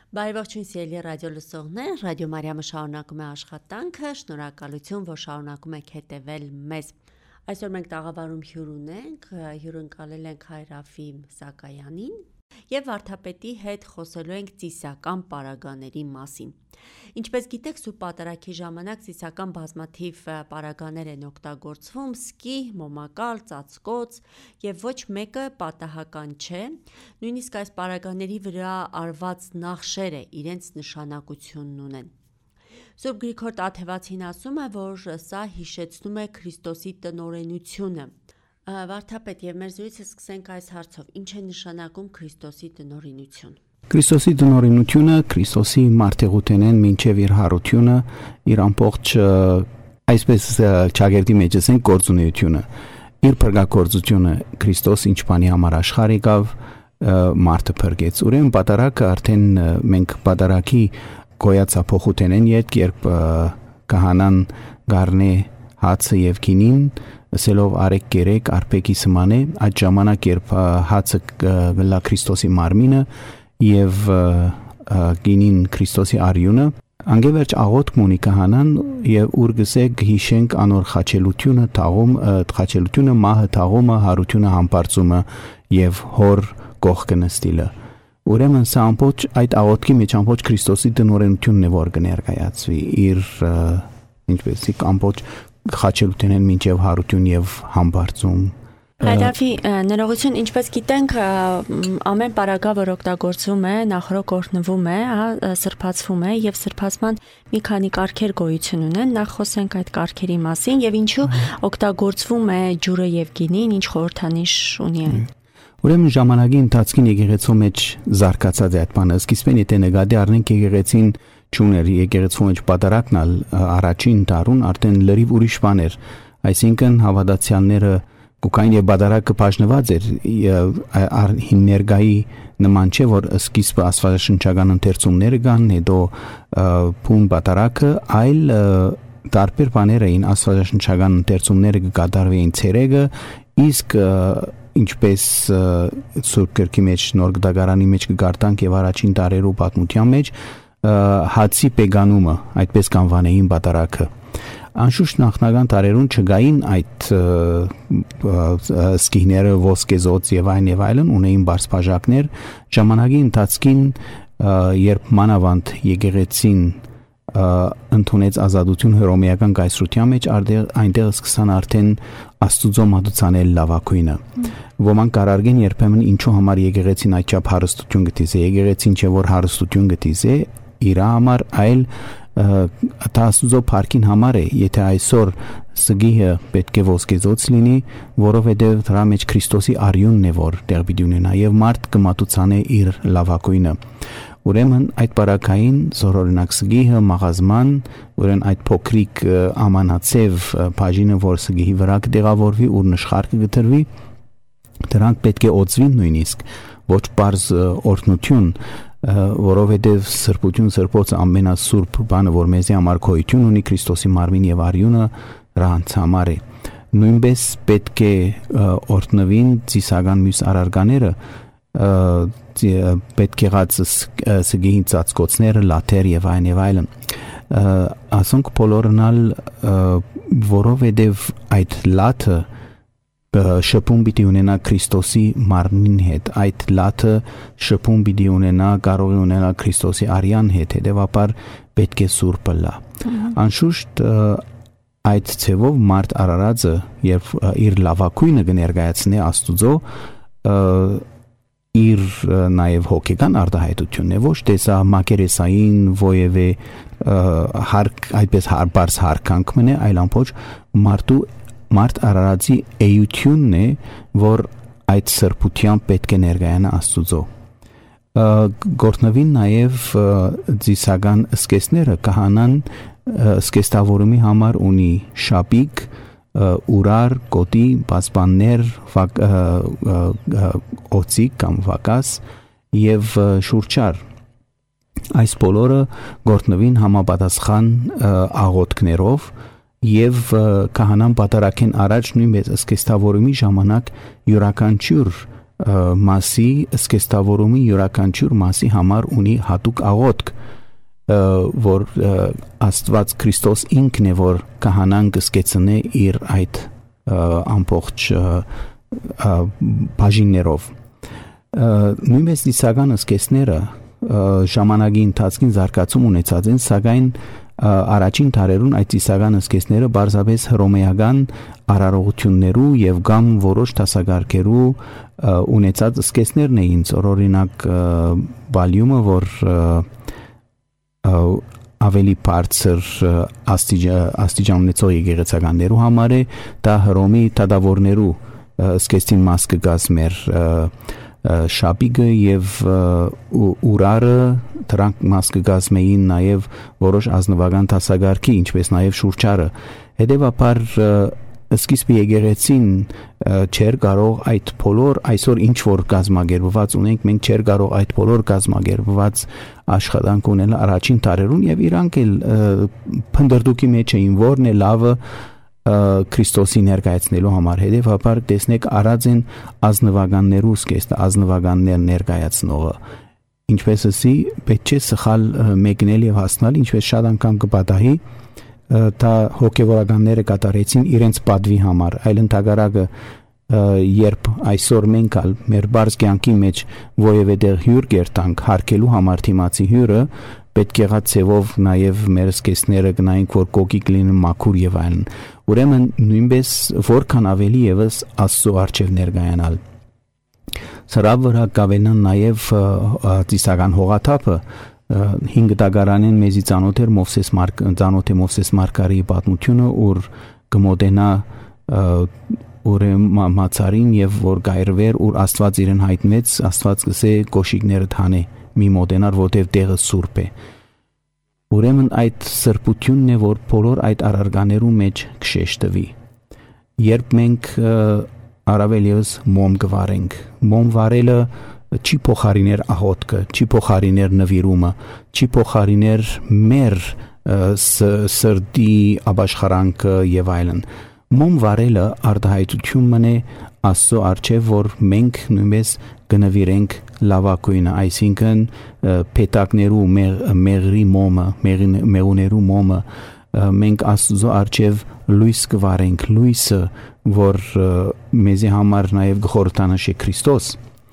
Բարեբախտություն սիրելի ռադիո լսողներ, Ռադիո Մարիամը շարունակում է աշխատանքը, շնորհակալություն, որ շարունակում եք հետևել մեզ։ Այսօր մենք տաղավարում հյուր ունենք, հյուրընկալել ենք հայ Ռաֆիկ Սակայանին եւ վարդապետի հետ խոսելու ենք ծիսական պարագաների մասին։ Ինչպես գիտեք, Սուրբ Պատարագի ժամանակ ծիսական բազմաթիվ պարագաներ են օգտագործվում՝ սկի, մոմակալ, ծածկոց եւ ոչ մեկը պատահական չէ։ Նույնիսկ այս պարագաների վրա արված նախշերը իրենց նշանակությունն ունեն։ Սուրբ Գրիգոր Տաթևացին ասում է, որ սա հիշեցնում է Քրիստոսի տնօրենությունը։ Վարդապետ, եւ մեր զրույցը սկսենք այս հարցով. ինչ է նշանակում Քրիստոսի տնօրենություն։ Քրիստոսի տնօրենությունը Քրիստոսի մարտեղութենեն մինչև իր հարությունը, իր ամբողջ այսպես ճագերտի մեջ ասենք գործունեությունը, իր փրկագործությունը Քրիստոս ինչ բանի համար աշխարհ եկավ, մարդը փրկեց։ Ուրեմն պատարագը արդեն մենք պատարագի գոյացափոխութենեն երբ կահանան գառնե հացը եւ գինին ասելով արեք կերեք արպեկի սմանե, այդ ժամանակ երբ հացը գլա Քրիստոսի մարմինը եւ գինին Քրիստոսի արյունը, անգևերջ աղոթք ունի կահանան եւ ուր գսեք հիշենք անոր խաչելությունը, թաղում խաչելությունը, մահը թաղումը, հարությունը համբարձումը եւ հոր կողքը նստիլը։ Ուրեմն սա ամբողջ այդ աղոթքի մեջ ամբողջ Քրիստոսի տնօրենությունն է, որ կներկայացվի իր ինչպես ամբողջ խաչելութենեն մինչև հարություն եւ համբարձում։ Հայրավի ներողություն, ինչպես գիտենք, ամեն պարագա, որ օգտագործվում է, նախորդ օրհնվում է, սրբացվում է եւ սրբացման մի քանի կարգեր գոյություն ունեն։ Նախ խոսենք այդ կարգերի մասին եւ ինչու օգտագործվում է ջուրը եւ գինին, ինչ խորհրդանիշ ունի այն։ Ուրեմն ժամանակի ընթացքին եկեղեցու մեջ զարգացած է այդ բանը։ Սկիզբեն եթե նկատի առնենք եկեղեցին չուներ, եկեղեցու մեջ պատարագն առաջին տարուն արդեն լրիվ ուրիշ բան էր, այսինքն հավատացյալները կուկային եւ պատարագը բաժնված էր ներգայի նման չէ, որ սկիզբը աստվածաշնչական ընթերցումները կան, հետո փուն պատարագը, այլ տարբեր բաներ էին, աստվածաշնչական ընթերցումները կկատարվեին ցերեկը, իսկ ինչպես Սուրբ Գրքի մեջ նոր գդագարանի մեջ կգարտանք եւ առաջին տարերու պատմության մեջ հացի պեգանումը, այդպես կանվանեին պատարագը։ Անշուշտ նախնական տարերուն չգային այդ սկիները, ոսկեզոծ եւ այլն ունեին բարձ բաժակներ, ժամանակի ընթացքին երբ մանավանդ եկեղեցին ընդունեց ազատություն հռոմեական կայսրության մեջ, այնտեղ սկսան արդեն Աստուծո մատուցանել լավակույնը։ Ոմանք կարարգեն երբեմն ինչու համար եկեղեցին այդչափ հարստություն գտիզե, եկեղեցին չէ որ հարստություն գտիզե իր համար, այլ դա Աստուծո փառքին համար է, եթե այսօր սգիհը պետք է ոսկեզոծ լինի, որովհետև դրա մեջ Քրիստոսի արյունն է, որ տեղ պիտի ունենա եւ մարդ կմատուցանե իր լավակույնը։ Ուրեմն այդ պարագային զորօրինակ սգիհը մաղազման, ուրեմն այդ փոքրիկ ամանացև բաժինը, որ սգիհի վրա կտեղավորվի, ուր նշխարքը գտրվի, դրանք պետք է օծվին նույնիսկ, ոչ պարզ օրհնություն, որովհետև սրբություն սրբոցը ամենասուրբ բանը, որ մեզի համար գոյություն ունի, Քրիստոսի մարմին եւ արյունը նրանց համար է։ Նույնպես պետք է օրհնվին ծիսական մյուս արարկաները, պետք եղած սգիհին ծածկոցները, լաթեր եւ այլն։ Ասոնք բոլորնալ, որովհետև այդ լաթը շփում պիտի ունենա Քրիստոսի մարմնին հետ, այդ լաթը շփում պիտի ունենա, կարող է ունենալ Քրիստոսի արյան հետ, հետևաբար պետք է սուրբը լա։ Անշուշտ այդ ցևով մարդ արարածը եւ իր լավակույնը կներկայացնի Աստուծո իր նաև հոգեկան արտահայտությունն է, ոչ թե սա մակերեսային ովևէ այդպես հարբարս հարկանք մնե, այլ ամբողջ մարդ արարածի էությունն է, որ այդ սրբության պետք է ներկայանա Աստուծո։ Գործնվին նաև ծիսական սկեսները կահանան սկեստավորումի համար ունի շապիկ, ուրար, կոտի, բասպաններ, օծիկ կամ վակաս եւ շուրչար։ Այս բոլորը գործնվին համապատասխան աղոթքներով եւ քահանան պատարագեն առաջ նույնպես սկեստավորումի ժամանակ յուրաքանչյուր մասի սկեստավորումի յուրաքանչյուր մասի համար ունի հատուկ աղոթք, որ Աստված Քրիստոս ինքն է, որ քահանան կսկեցնե իր այդ ամբողջ բաժիններով։ Նույնպես դիսական սկեսները ժամանակի ընթացքին զարգացում ունեցած են, սակայն առաջին դարերուն այդ դիսական սկեսները բարձրապես հռոմեական արարողություններու եւ կամ որոշ դասակարգերու ունեցած սկեսներն էին, օրինակ վալյումը, որ ավելի բարձր աստիճան ունեցող եկեղեցականներու համար է, դա Հռոմի թագավորներու սկեսին մաս կգազմեր, շապիկը եւ ուրարը դրանք մաս կգազմեին նաեւ որոշ ազնվական դասակարգի, ինչպես նաեւ շուրչարը։ Հետևաբար սկիզբի եկեղեցին չէր կարող այդ բոլոր այսօր ինչ որ գազմագերբված ունենք, մենք չէր կարող այդ բոլոր գազմագերբված աշխատանք ունել առաջին տարերուն եւ իրանք էլ փնդրդուկի մեջ էին, որն է լավը Քրիստոսի ներկայացնելու համար։ Հետևաբար տեսնեք արած են ազնվականներու սկեստը, ազնվականներ ներկայացնողը, ինչպես ասի պետք չէ սխալ մեկնել եւ հասնել, ինչպես շատ անգամ կպատահի, դա հոգեվորականները կատարեցին իրենց պատվի համար, այլ ընդհակառակը երբ այսօր մենք ալ մեր բարձ կյանքի մեջ որևէ դեղ հյուր կերտանք հարկելու համար թիմացի հյուրը, պետք եղած ցևով նաև մեր սկեսները գնայինք, որ կոկիկ լինեն մաքուր եւ այլն։ Ուրեմն նույնպես որքան ավելի եւս Աստծո առջև ներկայանալ։ Սրա վրա կավենան նաև ծիսական հողաթափը 5 դագարանեն մեզի ծանոթ էր Մովսես Մարգարեի պատմությունը, որ կմոտենա ուրեմն մացարին եւ որ գայրվեր, որ Աստված իրեն հայտնեց, Աստված կսե կոշիկները թանե մի մոտենար, որտեվ տեղը սուրբ է։ Ուրեմն այդ սրբությունն է, որ բոլոր այդ առարգաներու մեջ կշեշտվի։ Երբ մենք առավել ևս մոմ կվարենք, մոմ վարելը չի փոխարիներ աղոթքը, չի փոխարիներ նվիրումը, չի փոխարիներ մեր սրտի ապաշխարանքը եւ այլն։ Մոմ վարելը արտահայտությունն է Աստծո առջև, որ մենք նույնպես կնվիրենք լավակույնը, այսինքն փետակներու մեղրի մոմը, մեղուներու մոմը, մենք Աստծո առջև լույս կվարենք, լույսը, որ մեզի համար նաև գխորտանշի Քրիստոս,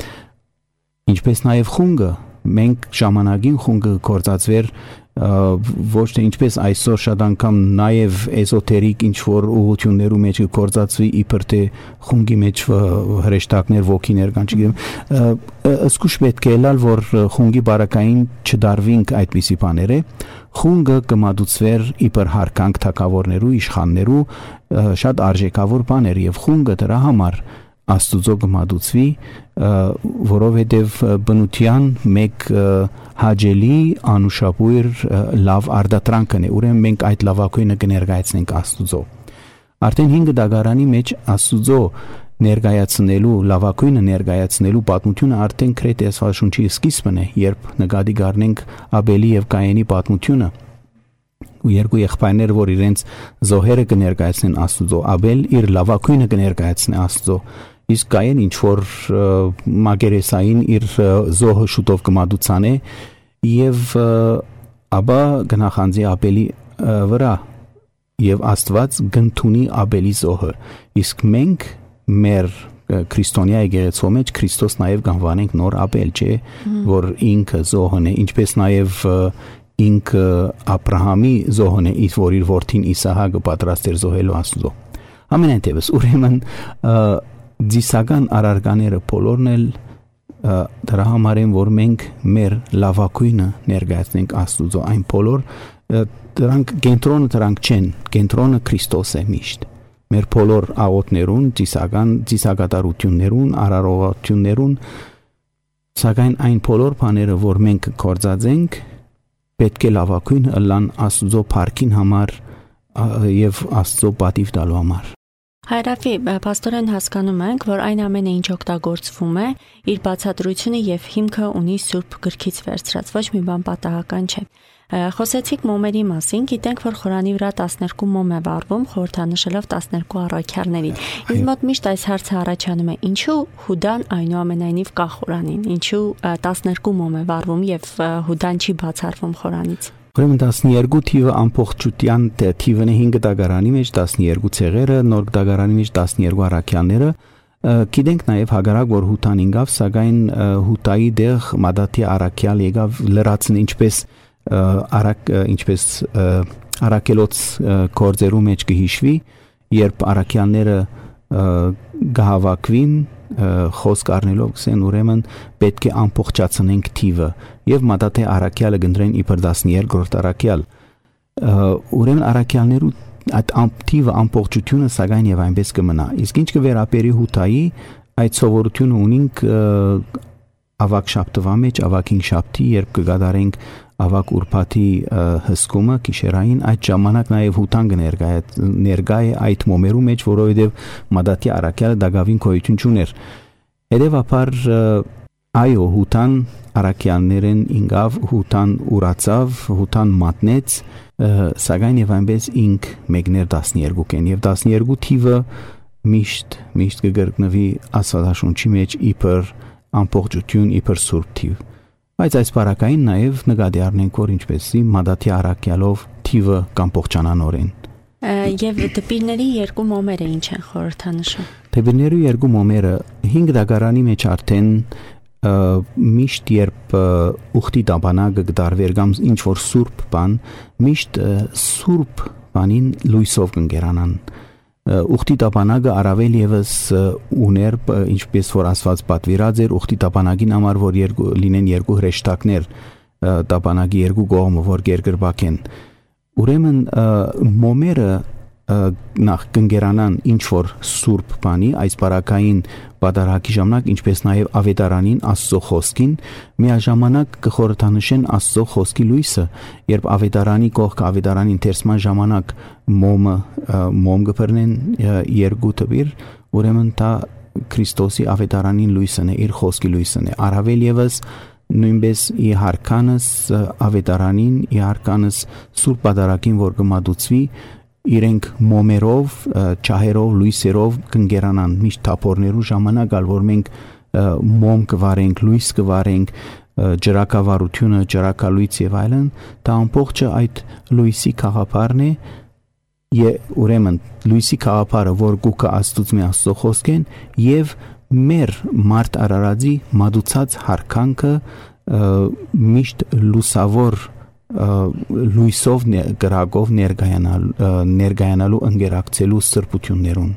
ինչպես նաև խունգը, մենք ժամանակին խունգը կործածվեր ոչ թե ինչպես այսօր շատ անգամ նաև էզոտերիկ ինչ որ ուղղություններու մեջ կործածվի իբր թե խունգի մեջ հրեշտակներ ոգիներ կան, չգիտեմ, ըսկուշ պետք է լալ, որ խունգի բարակային չդարվինք այդպիսի բաները, խունգը կմատուցվեր իբր հարկանք թակավորներու, իշխաններու շատ արժեքավոր բաներ եւ խունգը դրա համար Աստուծո կմատուցվի, որովհետև բնության մեկ հաջելի անուշաբույր լավ արդատրանքն է, ուրեմն մենք այդ լավակույնը կներկայացնենք Աստուծո։ Արդեն 5 դագարանի մեջ Աստուծո ներկայացնելու, լավակույնը ներկայացնելու պատմությունը արդեն քրեթե Աստվածաշունչի սկիզբն է, երբ նկատի առնենք Աբելի եւ Կայենի պատմությունը։ Ու երկու եղբայրներ, որ իրենց զոհերը կներկայացնեն Աստուծո, Աբել իր լավակույնը կներկայացնի Աստուծո, իսկ Կայեն ինչ որ մագերեսային իր զոհը շուտով կմատուցանե եւ ապա գնախանձի Աբելի վրա եւ Աստված գնթունի Աբելի զոհը, իսկ մենք մեր քրիստոնյա եկեղեցու մեջ Քրիստոս նաեւ կանվանենք նոր Աբել, չէ, որ ինքը զոհն է, ինչպես նաեւ ինքը Աբրահամի զոհն է, որ իր որդին Իսահակը պատրաստ էր զոհելու Աստծո։ Ամենայնտեղս ուրեմն դիսական արարկաները բոլորն էլ դրա համար են, որ մենք մեր լավակույնը ներկայացնենք Աստծո, այն բոլոր դրանք կենտրոնը դրանք չեն, կենտրոնը Քրիստոս է միշտ։ Մեր բոլոր աղոթներուն, ծիսակատարություններուն, արարողություններուն, սակայն այն բոլոր բաները, որ մենք կործածենք, պետք է լավակույն ըլլան Աստծո փառքին համար եւ Աստծո պատիվ տալու համար։ Հայրաֆի, պաստորեն հասկանում ենք, որ այն ամենը, ինչ օգտագործվում է, իր բացատրությունը եւ հիմքը ունի Սուրբ գրքից վերցրած, ոչ մի բան պատահական չէ։ Խոսեցիք մոմերի մասին, գիտենք, որ Խորանի վրա 12 մոմ է վառվում, խորհրդանշելով 12 առաքյալներին։ Ինձ մոտ միշտ այս հարցը առաջանում է. ինչու Հուդան այնուամենայնիվ կա Խորանին, ինչու 12 մոմ է վառվում եւ Հուդան չի բացառվում Խորանից։ Ուրեմն 12 թիվը ամբողջության թիվն է 5 դագարանի մեջ 12 ցեղերը, նոր դագարանի մեջ 12 առաքյալները։ Գիտենք նաև հագարակ որ Հութան ինգավ, սակայն Հութայի դեղ Մադաթի առաքյալ եկավ լրացն ինչպես առաքելոց կորձերու մեջ կհիշվի, երբ առաքյալները գահավակվին խոսք առնելով կսեն ուրեմն պետք է ամբողջացնենք թիվը եւ Մադաթի առաքյալը գնդրեն իբր 12-րդ առաքյալ ուրեմն առաքյալներու այդ թիվը ամբողջությունը սակայն եւ այնպես կմնա իսկ ինչ կվերապերի Հութայի այդ սովորությունը ունենք ավակ շաբթվա մեջ ավակին շաբթի երբ կգադարենք ավակ ուրբաթի հսկումը գիշերային այդ ժամանակ նաև Հութան ներկա է այդ մոմերու մեջ որովհետև Մադաթի առաքյալը դագավին գոյություն չուներ հետևաբար այո Հութան առաքյալներն ինգավ Հութան ուրացավ Հութան մատնեց սակայն եւ այնպես ինք մեկներ 12 են եւ 12 թիվը միշտ կգրկնվի Աստվածաշունչի մեջ իբր ամբողջություն իբր սուրբ թիվ բայց այս բարակային նաև նկատի առնենք որ ինչպեսի Մադաթի առաքյալով թիվը կամբողջանանորեն եւ դպիրների երկու մոմերը ինչ են խորհրդանշում դպիրների երկու մոմերը 5 դագարանի մեջ արդեն միշտ երբ ուխտի տաբանագը գդարվեր կամ ինչ որ սուրբ բան միշտ սուրբ բանին լույսով կընկերանան ուխտի տապանագը առավել եւս ուներ ինչպես որ ասված պատվիրած էր ուխտի տապանագին համար որ լինեն երկու հրեշտակներ տապանագի երկու կողմը որ գերգրբակեն ուրեմն մոմերը նախ կընկերանան ինչ որ սուրբ բանի այս բարակային բادرակի ժամանակ ինչպես նաև ավետարանին Աստծո խոսքին միաժամանակ կխորհրդանշեն Աստծո խոսքի լույսը երբ ավետարանի կողքը ավետարանին թերսման ժամանակ մոմ կբռնեն երկու տպիր ուրեմն դա Քրիստոսի ավետարանին լույսն է իր խոսքի լույսն է առավել եւս նույնպես իհարքանս ավետարանին իհարքանս սուրբ բادرակին որ կմատուցվի իրենք մոմերով, չահերով, լույսերով կընկերանան միշտ թափորներու ժամանակ ալ որ մենք մոմ կվարենք, լույս կվարենք, ջրակավարությունը, ջրակալույց եւ այլն, դա ամբողջը այդ լույսի խաղապարն է ուրեմն լույսի խաղապարը որ գուկը Աստծուց մի Աստծո խոսքեն եւ մեր մարդ արարածի մատուցած հարկանքը միշտ լուսավոր լույսով գրագով ներգայանալու ընկերակցելու սրբություններուն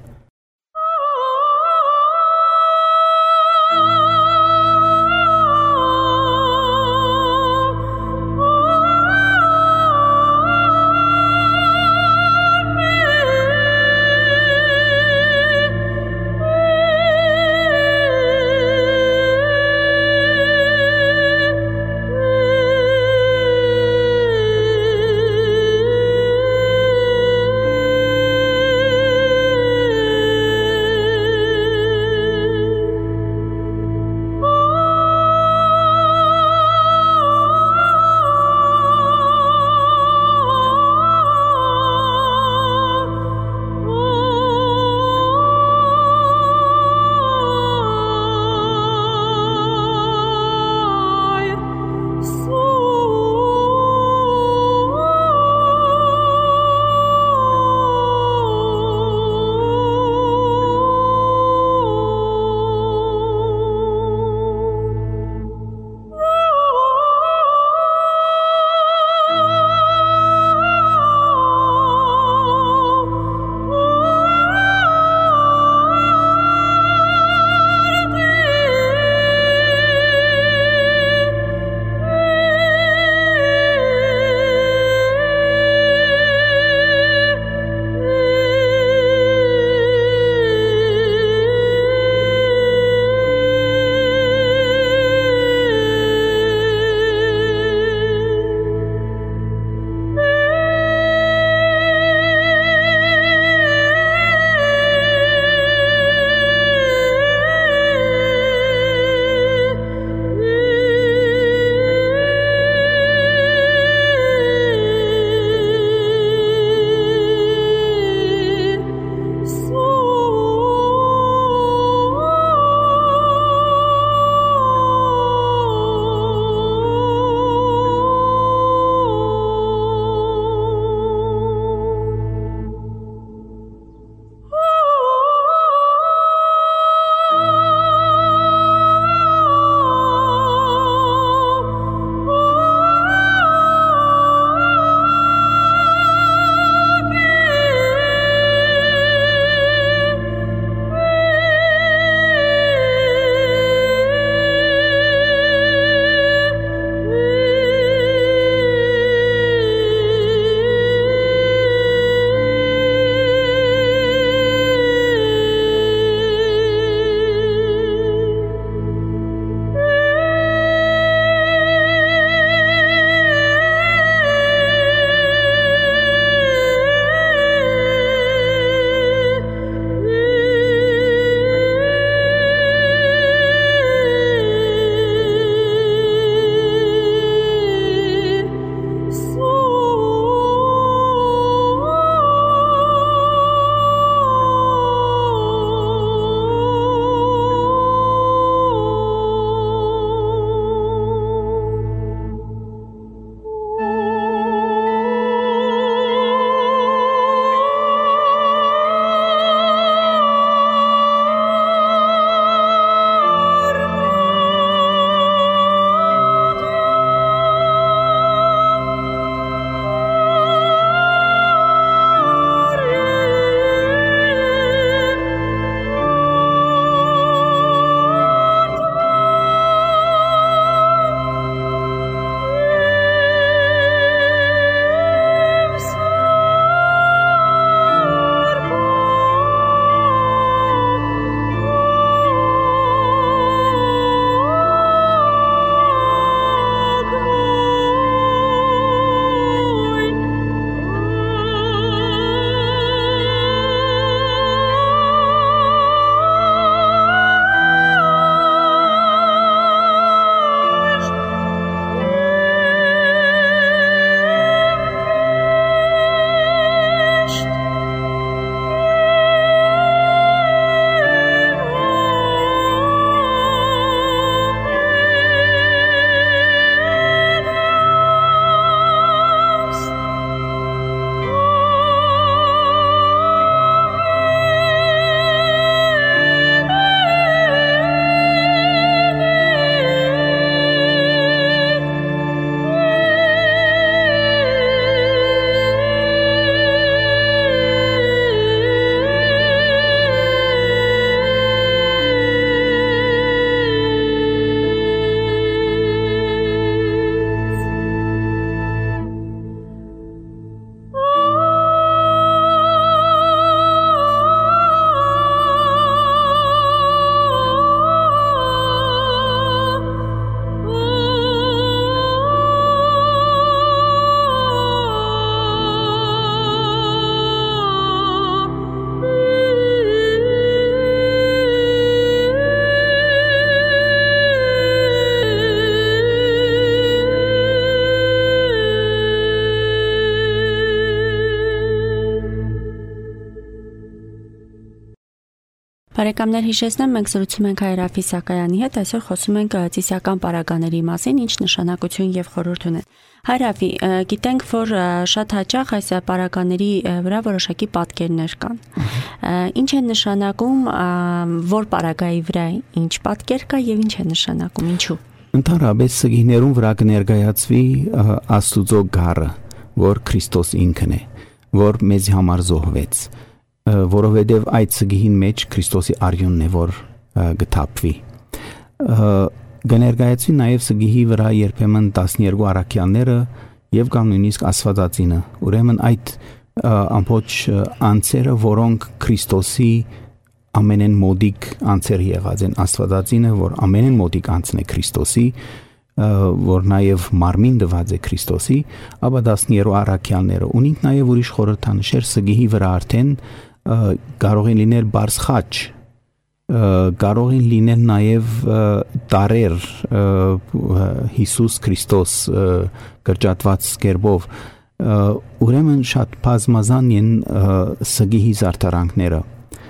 Բարեկամներ, հիշեցնեմ, մենք զրուցում ենք Հայրաֆի Սակայանի հետ, այսօր խոսում ենք ծիսական պարագաների մասին, ինչ նշանակություն եւ խորհուրդ ունեն։ Հայրաֆի, գիտենք, որ շատ հաճախ այս պարագաների վրա որոշակի պատկերներ կան։ Ինչ է նշանակում, որ պարագայի վրա ինչ պատկեր կա եւ ինչ է նշանակում, ինչու։ Ընդհանրապես սգիներուն վրա կներկայացվի Աստուծո գառը, որ Քրիստոս ինքն է, որ մեզ համար զոհվեց, որովհետև այդ սգիին մեջ Քրիստոսի արյունն է, որ գտապվի։ Կներկայացվի նաև սգիի վրա երբեմն 12 առաքյալները եւ կամ նույնիսկ Աստվածածինը։ Ուրեմն այդ ամբողջ անձերը, որոնք Քրիստոսի ամենեն մոդիկ անձեր եղած են, Աստվածածինը, որ ամենեն մոդիկ անձն է Քրիստոսի, որ նաև մարմին դված է Քրիստոսի, ապա 12 առաքյալները ունին նաև ուրիշ խորհրդանշեր սգիի վրա արդեն կարող են լինել բարձ խաչ, կարող են լինել նաև տարեր Հիսուս Քրիստոս կրճատված կերպով, ուրեմն շատ բազմազան են սգիի զարդարանքները,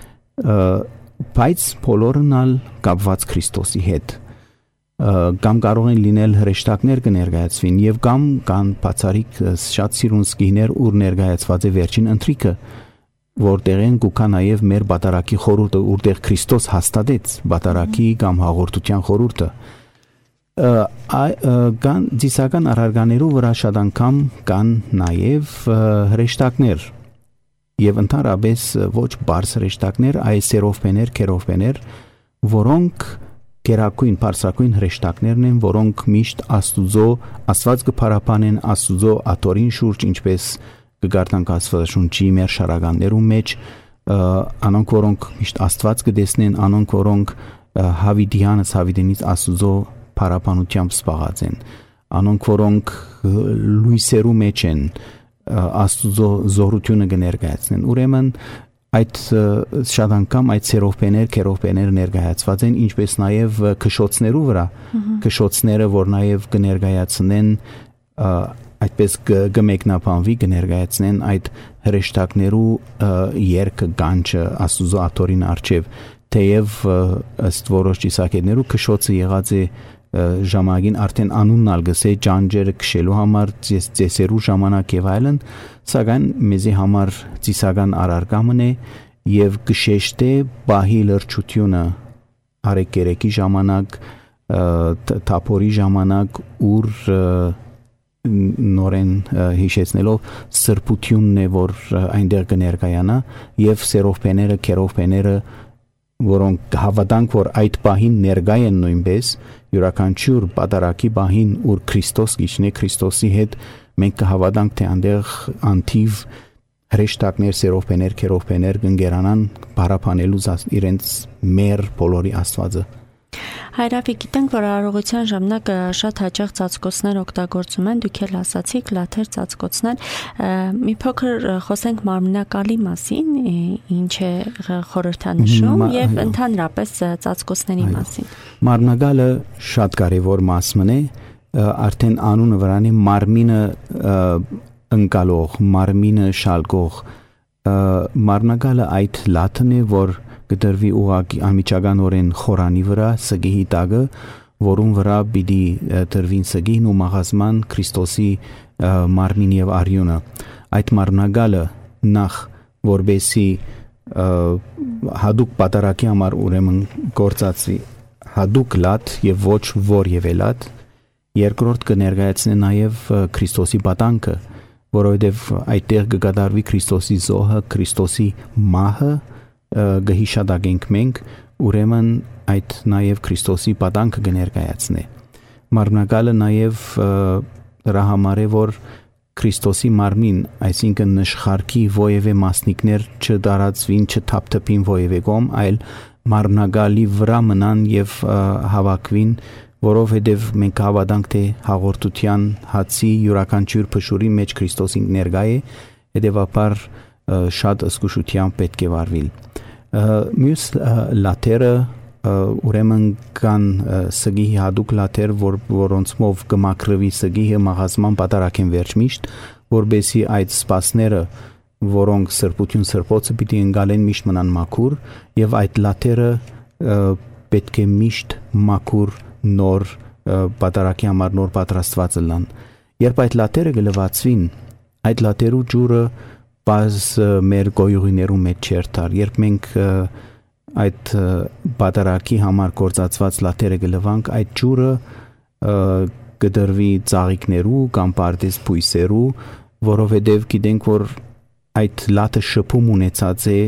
բայց բոլորն ալ կապված Քրիստոսի հետ, կամ կարող են լինել հրեշտակներ կներկայացվին եւ կամ կան բացառիկ շատ սիրուն սգիներ, ուր ներկայացված է վերջին ընթրիքը, որտեղ են գուկա նաև մեր բատարակի խորհուրդը, որտեղ Քրիստոս հաստատեց բատարակի կամ հաղորդության խորհուրդը։ Կան ծիսական առարգաներու վրա շատ անգամ կան նաև հրեշտակներ եւ ընդհանրապես ոչ բարձ հրեշտակներ, այլ սերովբեներ, քերովբեներ, որոնք գերակույն, բարձրակույն հրեշտակներն են, որոնք միշտ Աստված կփարապանեն Աստուծո աթորին շուրջ, ինչպես կգարտանք Աստվածաշունչի մեր շարականներում մեջ, անոնք որոնք միշտ Աստված կտեսնեն, անոնք որոնք հավիտենից Աստուծո փարապանությամբ սպաղած են, անոնք որոնք լույսերու մեջ են, Աստուծո զորությունը կներկայացնեն։ Ուրեմն այդ շատ անգամ այդ սերովբեներ, քերովբեներ ներկայացված են, ինչպես նաև քշոցներու վրա, քշոցները, որ նաև կներկայացնեն այդպես կմեկնաբանվի, կներկայացնեն այդ հրեշտակներու երգը, գանչը Աստուծո աթորին առջև, թեև ըստ որոշ ճիսակետներու քշոցը եղած է ժամանակին արդեն անունն ալգսե ջանջերը քշելու համար, ծեսերու ժամանակ եւ այլն, սակայն մեզի համար ծիսական առարգամն է եւ կշեշտե բահի լրջությունը արեկերեկի ժամանակ, թափորի ժամանակ, ուր նորեն հիշեցնելով սրբությունն է, որ այնտեղ կներկայանա եւ սերովբեները, քերովբեները, որոնք հավատանք, որ այդ բահին ներկա են նույնպես յուրաքանչյուր պատարակի բահին, ուր Քրիստոս գիչնե Քրիստոսի հետ մենք կհավատանք, թե այնտեղ անթիվ հրեշտակներ, սերովբեներ, քերովբեներ կընկերանան բարապանելու իրենց մեր բոլորի Աստվածը։ Հայրաֆի, գիտենք, որ արարողության ժամանակ շատ հաճախ ծածկոցներ օգտագործում են, դուք էլ ասացիք, լաթեր ծածկոցներ, մի փոքր խոսենք մարմնակալի մասին, ինչ է խորհրդանշում եւ ընդհանրապես ծածկոցների մասին։ Մարմնակալը շատ կարևոր մասն է, արդեն անունը վրանի մարմինը ընկալող, մարմինը շալկող, մարմնակալը այդ լաթն է, որ կդրվի ուղղակի անմիջականորեն խորանի վրա սգիի տակը, որում վրա պիտի դրվին սգին ու մաղազման Քրիստոսի մարմին եւ արյունը։ Այդ մարմնակալը նախ որբեսի հadouk պատարակի համար ուրեմն գործածվի հadouk լատ եւ ոչ որևէ լատ, երկրորդ կներկայացնե նաեւ Քրիստոսի պատանքը, որովհետեւ այդտեղ կգադարվի Քրիստոսի զոհը, Քրիստոսի մահը գհիշադակենք մենք, ուրեմն այդ նաև Քրիստոսի պատանքը կներկայացնե։ Մարմնակալը նաև դրա համար է, որ Քրիստոսի մարմին, այսինքն նշխարքի ովևէ մասնիկներ չդարածվին, չթափթփին ովևէ կողմ, այլ մարմնակալի վրա մնան եւ հավաքվին, որովհետեւ մենք հավատանք, թե հաղորդության հացի յուրաքանչյուր փշուրի մեջ Քրիստոսին ներկա է, հետեւաբար շատ զգուշությամբ պետք է վարվել։ Մյուս լաթերը ուրեմն կան սգիի հadouk լաթեր, որոնցով կմաքրվի սգիը մաղազման պատարակեն վերջ միշտ, որբեսի այդ սպասները որոնք սրբություն սրբոցը պիտի ընկալեն միշտ մնան մաքուր եւ այդ լաթերը պետք է միշտ մաքուր նոր պատարակի համար նոր պատրաստված լան։ Երբ այդ լաթերը գլվացվին, այդ լաթերու ջուրը բազ մեր գոյուղիներու մեջ չերտար, երբ մենք այդ պատարակի համար կործածված լաթերը գլվանք, այդ ջուրը գդրվի ծաղիկներու կամ պարտեզ բույսերու, որովհետև գիտենք, որ այդ լաթը շփում ունեցած է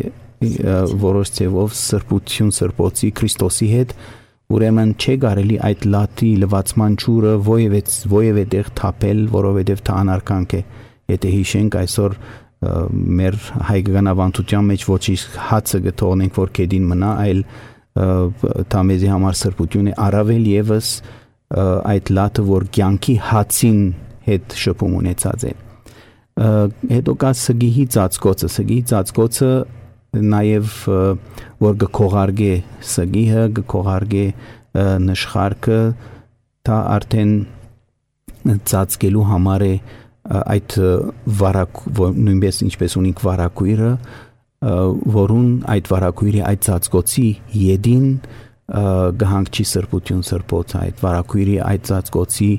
որոշ ձևով սրբություն սրբոցի Քրիստոսի հետ, ուրեմն չէ կարելի այդ լաթի լվացման ջուրը ովևէ տեղ թափել, որովհետև դա անարկանք է։ Եթե հիշենք այսօր մեր հայկական ավանդության մեջ ոչի հացը գթողնենք, որ կեդին մնա, այլ դա մեզի համար սրբություն է, առավել եւս այդ լաթը, որ կյանքի հացին հետ շփում ունեցած է։ Հետո կա սգիհի ծածկոցը նաև որ գքողարգե սգիհը, գքողարգե նշխարքը, դա արդեն ծածկելու համար է այդ նույնպես ինչպես ունենք վարակույրը, որուն այդ վարակույրի այդ ծածկոցի յեդին գահանքչի սրբություն սրբոց, այդ վարակույրի այդ ծածկոցի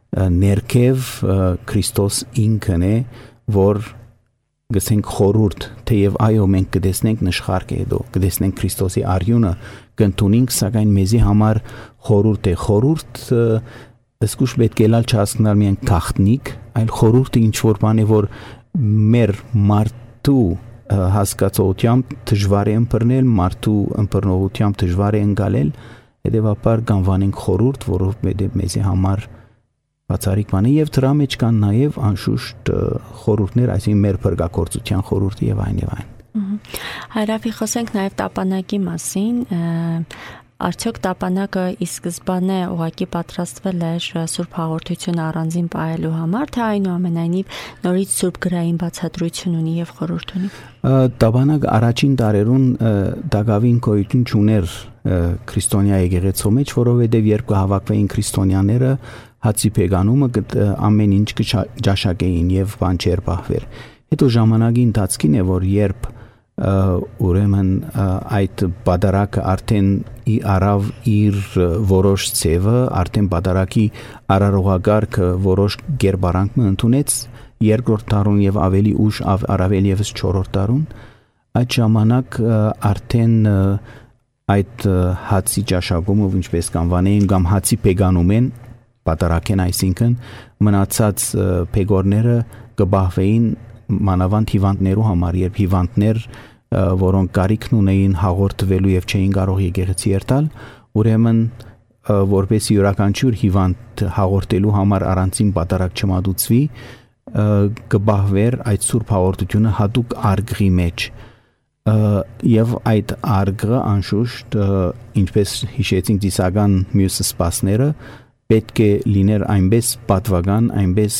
ներքև Քրիստոս ինքն է, որ գսենք խորուրդ, թեև այո մենք կտեսնենք նշխարքը հետո, կտեսնենք Քրիստոսի արյունը, կընդունենք, սակայն մեզի համար խորուրդ է։ Խորուրդ ըսկուշ պետք է լալ չհասկանալ միայն գաղտնիք, այլ խորուրդը ինչ որ բան է, որ մեր մարդու հասկացողությամբ դժվար է ըմբռնել, մարդու ըմբռնողությամբ դժվար է ընկալել, հետևաբար կանվանենք խորուրդ, որովհետև մեզի համար բացառիկ բան է, եւ դրա մեջ կան նաեւ անշուշտ խորհուրդներ, այսինքն մեր փրկagorցության խորհուրդը եւ այն եւ այն։ Հայրավի խոսենք նաեւ տապանակի մասին, արդյոք տապանակը ի սկզբանե ուղղակի պատրաստվել էր Սուրբ Հաղորդությունը առանձին պահելու համար, թե այնուամենայնիվ նորից Սուրբ գրային բացատրություն ունի եւ խորհուրդ ունի։ Տապանակը առաջին տարերուն դակավին գոյություն չուներ քրիստոնյա եկեղեցու մեջ, որովհետեւ երբ կհավաքվեին քրիստոնյաները հացի փեգանումը ամեն ինչ կճաշակեին եւ բան չէր պահվեր։ Հետո ժամանակի ընթացքին է, որ երբ ուրեմն այդ բادرակը արդեն արավ իր որոշ ձևը, արդեն բادرակի արարողագարքը որոշ գերբարանք ընդունեց երկրորդ տարուն եւ ավելի ուշ առավել եւս 4-րդ տարուն, այդ ժամանակ արդեն այդ հացի ճաշակումը, ինչպես կանվանեին, կամ հացի փեգանումեն բادرակեն, այսինքն մնացած փեգորները կբահվեին մանավանդ հիվանդներու համար, երբ հիվանդներ, որոնք կարիքն ունեին հաղորդվելու եւ չէին կարող եկեղեցի երթալ, ուրեմն որպես յուրաքանչյուր հիվանդ հաղորդելու համար առանցին բادرակ չմատուցվի, կբահվեր այդ սուրբ հաղորդությունը հատուկ արգղի մեջ, եւ այդ արգղը անշուշտ, ինչպես հիշեցինք դիսական մյուս սպասները, պետք է լիներ այնպես պատվական, այնպես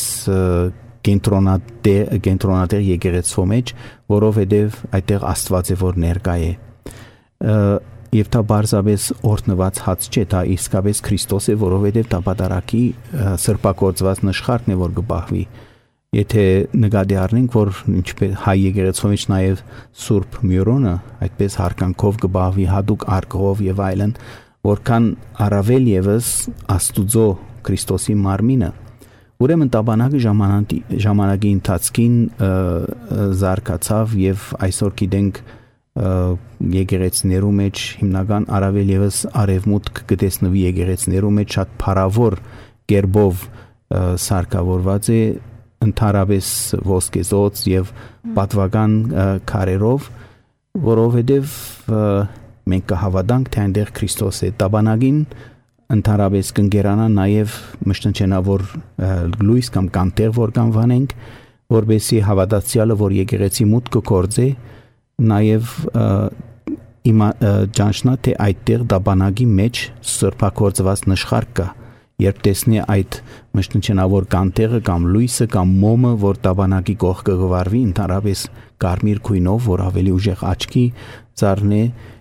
կենտրոնատեղ եկեղեցու մեջ, որովհետև այդտեղ Աստված է որ ներկա է։ Եվ դա բարձրապես օրհնված հաց չէ, դա իսկապես Քրիստոս է, որովհետև դա բادرակի սրբակորձված նշխարքն է, որ կբահվի։ Եթե նկատի առնենք, որ ինչպես հայ եկեղեցու մեջ նաև Սուրբ Մյուրոնը այդպես հարկանքով կբահվի հատուկ արգղով եւ այլն, որքան առավել եւս Աստուծո Քրիստոսի մարմինը, ուրեմն տաբանակը ժամանակի ընթացքին զարգացավ եւ այսօր գիտենք եկեղեցիներու մեջ հիմնական առավել եւս արևմուտք կտեսնվի եկեղեցիներու մեջ շատ փառավոր կերպով սարքավորված է ընդհանրապես ոսկեզոծ եւ պատվական քարերով, որովհետեւ մենք կհավատանք, թե այնտեղ Քրիստոս է։ Տաբանագին ընդհանրապես կընկերանա նաև մշտնչենավոր լույս կամ կանտեղ որ կանվանենք, որբեսի հավատացյալը, որ եկեղեցի մուտքը կորձե, նաև ճանչնա, թե այդտեղ տաբանագի մեջ սրբակորձված նշխարք կա, երբ տեսնի այդ մշտնչենավոր կանտեղը կամ լույսը կամ մոմը, որ տաբանագի կողքը գվարվի, ընդհանրապես կարմիր գույնով, որ ավելի ուժեղ աչքի ծառնե,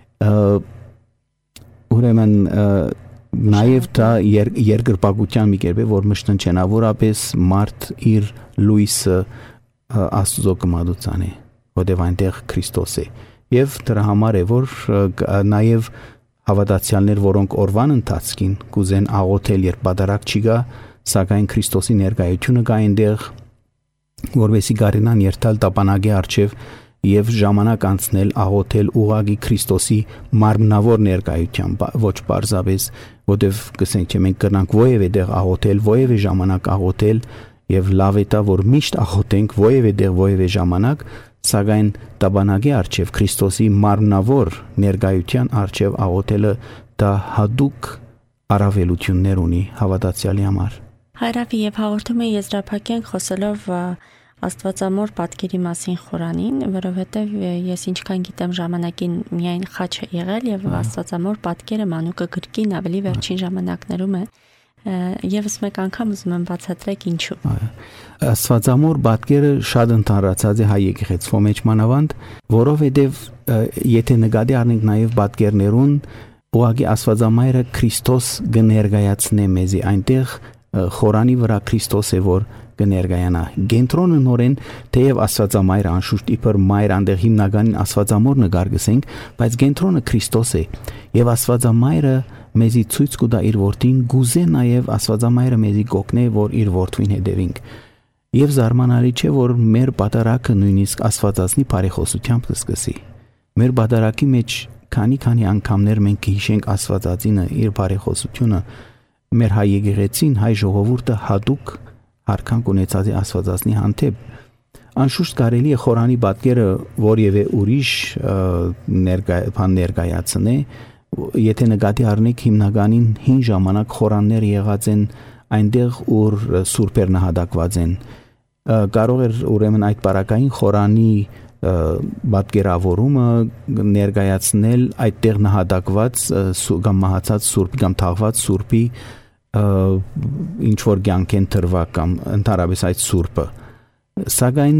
ուրեմն նաև դա երկրպագության մի կերպ է, որ մշտնչենավորապես մարդ իր լույսը Աստծո կմատուցանի։ որտեղ այնտեղ Քրիստոս է։ Եվ դրա համար է, որ նաև հավատացյալներ, որոնք օրվան ընթացքին կուզեն աղոթել, երբ բադարակ չի գա, սակայն Քրիստոսի ներկայությունը կա այնտեղ, որովհետեւ գարենան երթալ տապանագի արչև եւ ժամանակ անցնել աղոթել ուղագի Քրիստոսի մարմնավոր ներկայությամբ, ոչ պարզապես, որովհետեւ գսենք, մենք կրնանք ովևէ դեղ աղոթել, ովևէ ժամանակ աղոթել եւ լավ է դա, որ միշտ աղոթենք ովևէ դեղ, ովևէ ժամանակ, սակայն տապանագի արչև Քրիստոսի մարմնավոր ներկայության արչև աղոթելը դա հատուկ առավելություններ ունի հավատացյալի համար։ Հայրավի եւ հաղորդումը եզրափակենք խոսելով Աստվածամոր պատկերի մասին Խորանին, որովհետև ես ինչքան գիտեմ ժամանակին միայն խաչ է եղել եւ Աստվածամոր պատկերը մանուկը գրքին ավելի վերջին ժամանակներում է եւս մեկ անգամ ուզում եմ բացատրեք ինչու։ Աստվածամոր պատկերը շատ ընդհանրացած է հայ եկեղեցու մեջ մանավանդ, որովհետև եթե նկատի առնենք նաեւ պատկերներուն, ուղղակի Աստվածամայրը Քրիստոս կներկայացնե մեզի այնտեղ Խորանի վրա Քրիստոս է որ կներկայանա։ Կենտրոնը նորեն թեև Աստվածամայրը անշուշտ իբր մայր այնտեղ հիմնականին Աստվածամոր նկար գսենք, բայց կենտրոնը Քրիստոս է եւ Աստվածամայրը մեզի ցույց կտա իր որդին, գուզե նաեւ Աստվածամայրը մեզի կօգնե որ իր որդին հետևենք։ Եվ զարմանալի չէ որ մեր պատարակը նույնիսկ Աստվածածնի բարեխոսությամբ կսկսի։ Մեր պատարակի մեջ քանի անգամներ մենք կհիշենք Աստվածածինը իր բարեխոսությունը, մեր հայ եկեղեցին, հայ ժողովուրդը հատուկ հարկանք ունեցած է Աստվածածնի հանդեպ։ Անշուշտ կարելի է Խորանի պատկերը որևէ ուրիշ ներկայացնե, եթե նկատի առնենք հիմնականին հին ժամանակ խորաններ եղած են այնտեղ ուր սուրբեր նահատակված են։ Կարող էր ուրեմն այդ բարակային խորանի պատկերավորումը ներկայացնել այդտեղ նահատակված կամ մահացած սուրբի կամ թաղված սուրբի ինչ որ կյանքեն թրվա կամ ընդհանրապես այդ սուրբը։ Սակայն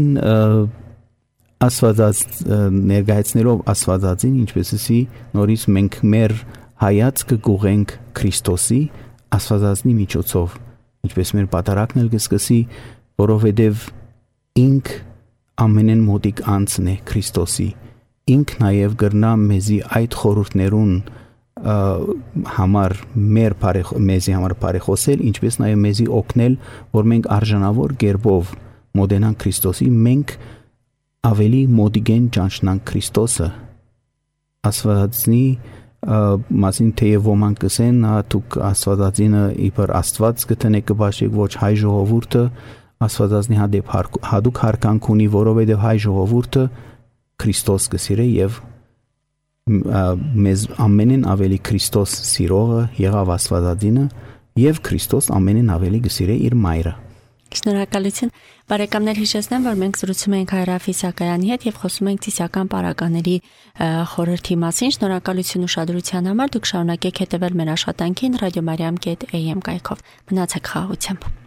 Աստվածած ներկայացնելով Աստվածածին, ինչպեսի նորից մենք մեր հայացքը կուղենք Քրիստոսի Աստվածածնի միջոցով, ինչպես մեր պատարակն էլ կսկսի, որովհետև ինք ամենեն մոտիկ անձն է Քրիստոսի, ինք նաև գրնա մեզի այդ խորհուրդներուն համար մեզի համար բարեխոսել, ինչպես նաև մեզի օգնել, որ մենք արժանավոր կերպով մոտենանք Քրիստոսի, մենք ավելի մոտիկեն ճանչնանք Քրիստոսը։ Աստվածածնի մասին թեև ոմանք կսեն, դուք Աստվածածինը իբր Աստված կտնեք կբաշխեք, ոչ հայ ժողովուրդը Աստվածածնի հանդեպ հատուկ հարկանք ունի, որովհետև հայ ժողովուրդը Քրիստոս կսիրե եւ մեզ ամենեն ավելի Քրիստոս սիրողը եղավ Աստվածածինը եւ Քրիստոս ամենեն ավելի կսիրե իր մայրը։ Շնորհակալություն։ Բարեկամներ, հիշեցնեմ, որ մենք զրուցում ենք Հայրաֆի Սակայանի հետ եւ խոսում ենք ծիսական պարագաների խորհրդի մասին։ Շնորհակալություն ուշադրության համար։ Դուք շարունակեք հետևել մեր աշխատանքին radiomaryam.am կայքով։ Մնացեք խաղաղությամբ։